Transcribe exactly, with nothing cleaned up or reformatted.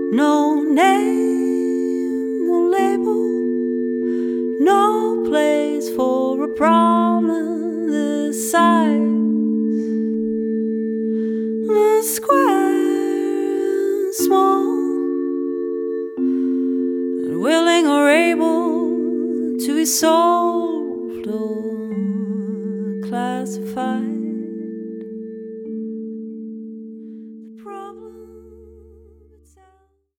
No name, no label, no place for a problem this size. The square, small, willing or able to be solved or classified.